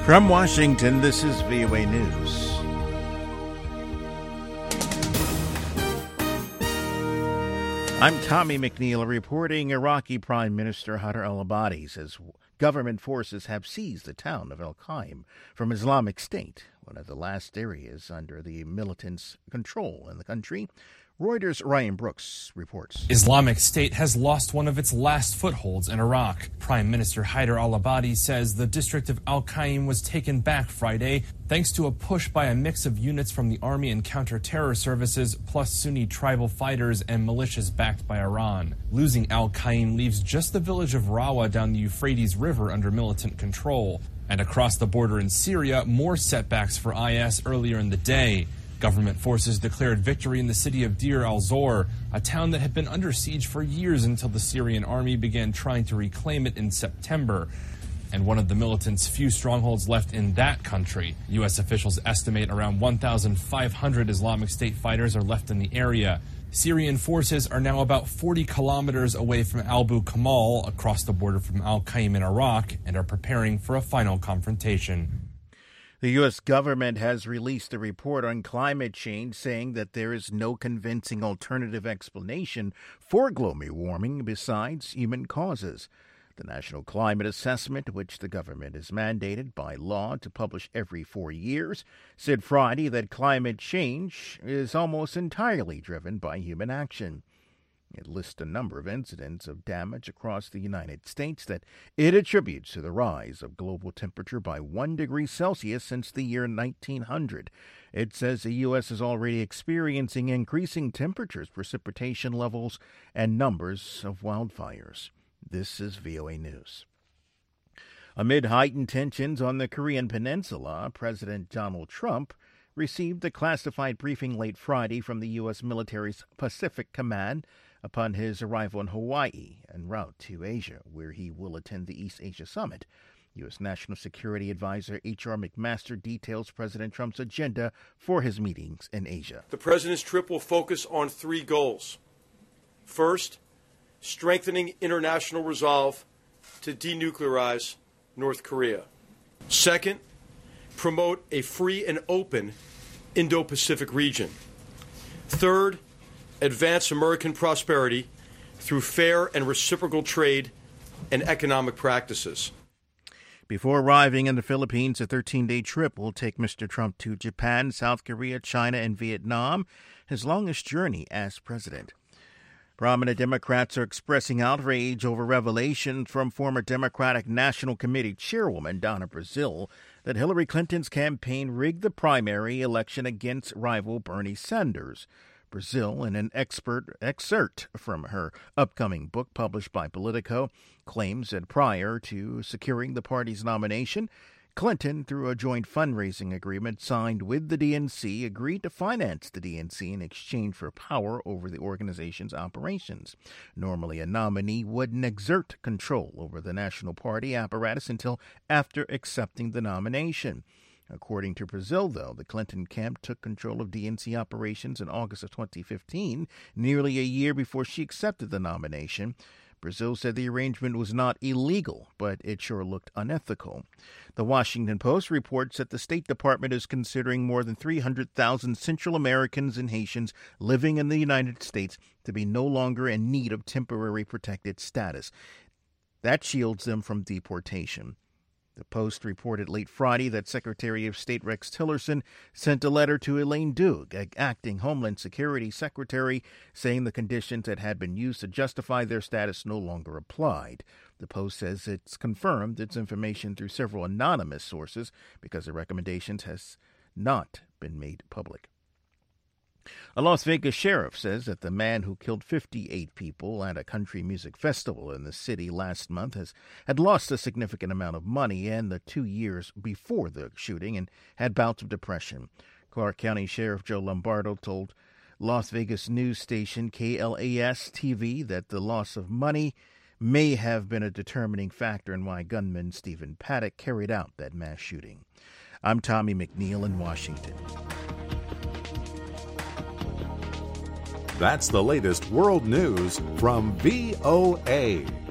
From Washington, this is VOA News. I'm Tommy McNeil reporting. Iraqi Prime Minister Haider al-Abadi says government forces have seized the town of Al-Qaim from Islamic State, one of the last areas under the militants' control in the country. Reuters' Ryan Brooks reports. Islamic State has lost one of its last footholds in Iraq. Prime Minister Haider al-Abadi says the district of Al-Qaim was taken back Friday thanks to a push by a mix of units from the army and counter-terror services, plus Sunni tribal fighters and militias backed by Iran. Losing Al-Qaim leaves just the village of Rawa down the Euphrates River under militant control. And across the border in Syria, more setbacks for IS earlier in the day. Government forces declared victory in the city of Deir al-Zor, a town that had been under siege for years until the Syrian army began trying to reclaim it in September. And one of the militants' few strongholds left in that country. U.S. officials estimate around 1,500 Islamic State fighters are left in the area. Syrian forces are now about 40 kilometers away from Abu Kamal, across the border from Al-Qaim in Iraq, and are preparing for a final confrontation. The U.S. government has released a report on climate change saying that there is no convincing alternative explanation for global warming besides human causes. The National Climate Assessment, which the government is mandated by law to publish every 4 years, said Friday that climate change is almost entirely driven by human action. It lists a number of incidents of damage across the United States that it attributes to the rise of global temperature by 1 degree Celsius since the year 1900. It says the U.S. is already experiencing increasing temperatures, precipitation levels, and numbers of wildfires. This is VOA News. Amid heightened tensions on the Korean Peninsula, President Donald Trump received a classified briefing late Friday from the U.S. military's Pacific Command upon his arrival in Hawaii en route to Asia, where he will attend the East Asia Summit. U.S. National Security Advisor H.R. McMaster details President Trump's agenda for his meetings in Asia. The president's trip will focus on 3 goals. First, strengthening international resolve to denuclearize North Korea. Second, promote a free and open Indo-Pacific region. Third, advance American prosperity through fair and reciprocal trade and economic practices. Before arriving in the Philippines, a 13-day trip will take Mr. Trump to Japan, South Korea, China, and Vietnam, his longest journey as president. Prominent Democrats are expressing outrage over revelations from former Democratic National Committee Chairwoman Donna Brazile that Hillary Clinton's campaign rigged the primary election against rival Bernie Sanders. Brazile, in an excerpt from her upcoming book published by Politico, claims that prior to securing the party's nomination, Clinton, through a joint fundraising agreement signed with the DNC, agreed to finance the DNC in exchange for power over the organization's operations. Normally, a nominee wouldn't exert control over the National Party apparatus until after accepting the nomination. According to Brazile, though, the Clinton camp took control of DNC operations in August of 2015, nearly a year before she accepted the nomination. Brazile said the arrangement was not illegal, but it sure looked unethical. The Washington Post reports that the State Department is considering more than 300,000 Central Americans and Haitians living in the United States to be no longer in need of temporary protected status. That shields them from deportation. The Post reported late Friday that Secretary of State Rex Tillerson sent a letter to Elaine Doug, acting Homeland Security Secretary, saying the conditions that had been used to justify their status no longer applied. The Post says it's confirmed its information through several anonymous sources because the recommendations has not been made public. A Las Vegas sheriff says that the man who killed 58 people at a country music festival in the city last month had lost a significant amount of money in the 2 years before the shooting and had bouts of depression. Clark County Sheriff Joe Lombardo told Las Vegas news station KLAS-TV that the loss of money may have been a determining factor in why gunman Stephen Paddock carried out that mass shooting. I'm Tommy McNeil in Washington. That's the latest world news from VOA.